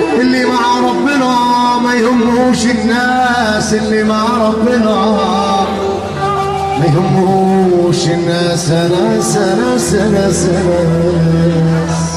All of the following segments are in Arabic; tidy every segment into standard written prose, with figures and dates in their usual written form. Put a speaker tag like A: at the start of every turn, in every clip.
A: اللي مع ربنا ما يهموش الناس، اللي مع ربنا ما يهموش الناس. ناس ناس ناس ناس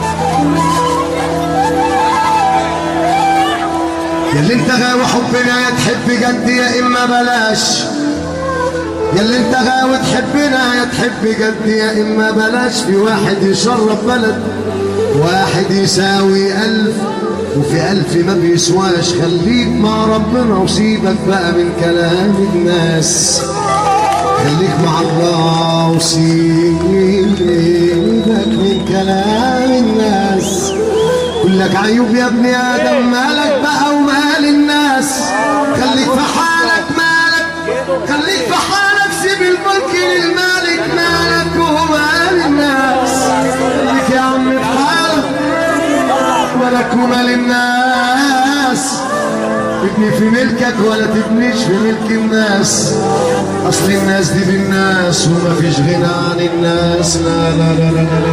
A: ياللي انت غاوي حبنا يا تحب جد يا اما بلاش، ياللي انت غاوي تحبنا يا تحب جد يا اما بلاش. في واحد يشرف بلد، واحد يساوي 1000 وفي 1000 ما بيسواش. خليك مع ربنا وسيبك بقى من كلام الناس، خليك مع الله وسيبك من كلام الناس. كلك عيوب يا ابن ادم، مالك بقى ومال الناس. خليك في حالك مالك، خليك في حالك، سيب الملك للمالك. مالك ومال الناس، خليك يا عم في حالك، مالك ومال الناس. تبني في ملكك ولا تبنيش في ملك الناس، اصل الناس دي بالناس وما فيش غنى عن الناس. لا لا لا لا لا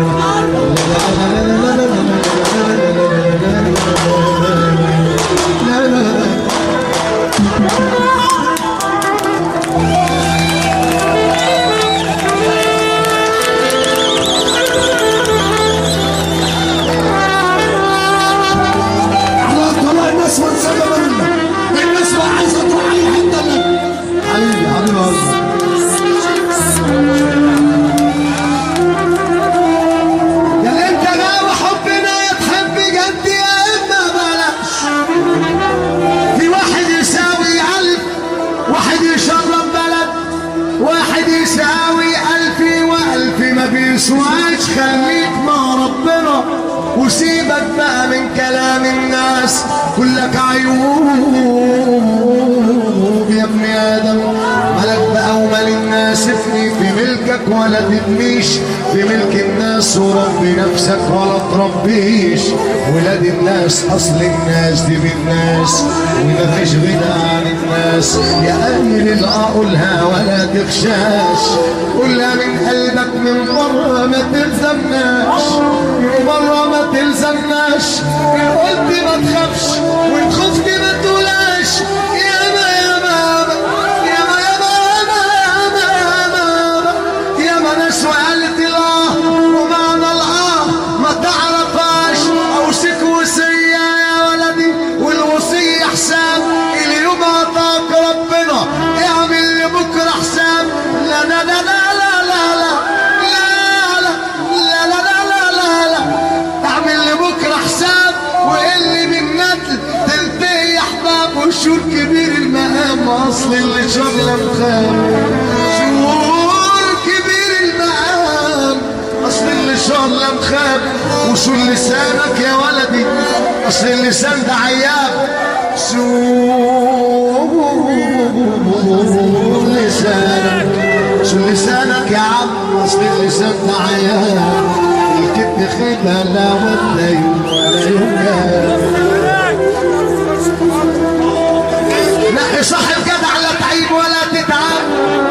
A: لا لا لا لا. بيسواش. خليك مع ربنا وسيبك بقى من كلام الناس. كلك عيوب يا ابن ادم، مالك بقى ومال الناس. ابني في ملكك ولا تبنيش في ملك الناس، وربي نفسك ولا تربيش ولاد الناس. اصل الناس دي بالناس وما فيش غنى عن الناس. يا قليل اقولها ولا تخشاش، قولها من قلبك من بره ما تلزمناش، من بره ما تلزمناش. ان قلت ما تخافش وان خفت ما تقولاش. ياما ياما ياما ياما ياما ياما ناس وقالت الله ومعنى الله ما تعرفهاش. اوصيك وصيه يا ولدي، والوصيه حساب. اليوم عطاك ربنا اعمل لبكره حساب. لا لا لا لا شور كبير المقام. اصل اللي شغله مخام، شور كبير المقام. اصل اللي شغله مخام. وشور لسانك يا ولدي، اصل اللسان ده عياب. شور لسانك، شور لسانك يا عم. اصل اللسان ده عياب. الكتب خيبه لا ولا يوم ولا يوم. لا صاحب جدع لا تعيب ولا تتعب.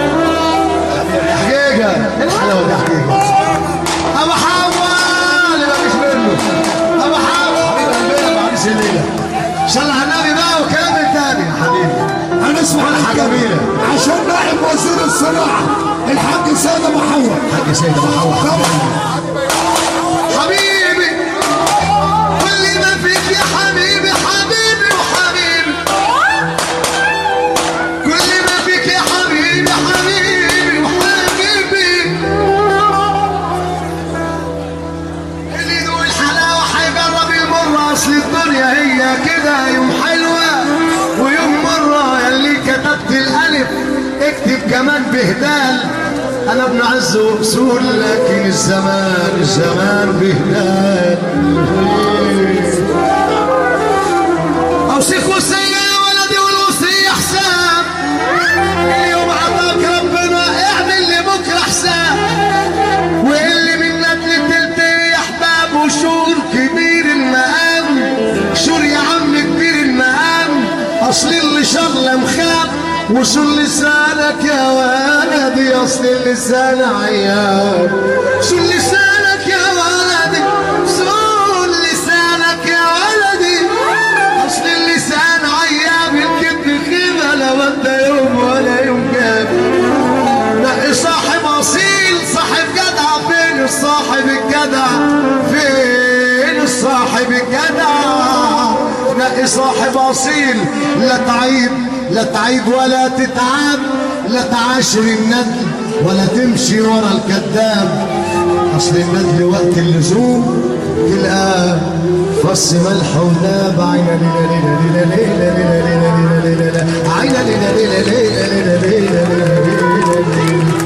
A: حقيقة الحلاوة دي حقيقة. أبو حواء اللي مفيش منه، أبو حواء حبيب قلبنا بعريس الليلة. صلى على النبي بقى وكامل تاني يا حبيبي.
B: هنسمع
A: حاجة جميلة
B: عشان نائب وزير الصناعة الحاج سيد أبو حواء.
A: الحاج سيد أبو حواء حبيبي. كل ما فيك يا حبيبي حبيبي وحبيبي. كل ما فيك يا حبيبي حبيبي وحبيبي. اللي يدوق الحلاوة حيجرب المرة. أصل الدنيا هي كده، يوم حلوة ويوم مرة. ياللي كتبت الألف اكتب كمان بهدال. أنا ابن عز وأصول لكن الزمان بهدال. أوصيك وصية يا ولدي والوصية حساب. اليوم عطاك ربنا اعمل لبكرة حساب. واللي منك لتلتي يا أحباب. وشور كبير المقام، شور يا عم كبير المقام. أصل اللي شغلة مخاب. وشور لسانك يا ولدي، أصل اللسان عياب. شور لسانك يا ولدي، شور لسانك يا ولدي. والله صاحب اصيل. لا تعيب لا تعيب ولا تتعب، لا تعاشر الندل ولا تمشي ورا الكذاب. اصل الندل وقت اللزوم تلقاه فص ملح وداب. عينا ليلة ليلة ليلة ليلة ليلة ليلة ليلة ليلة عينا ليلة ليلة ليلة ليلة ليلة ليلة ليلة.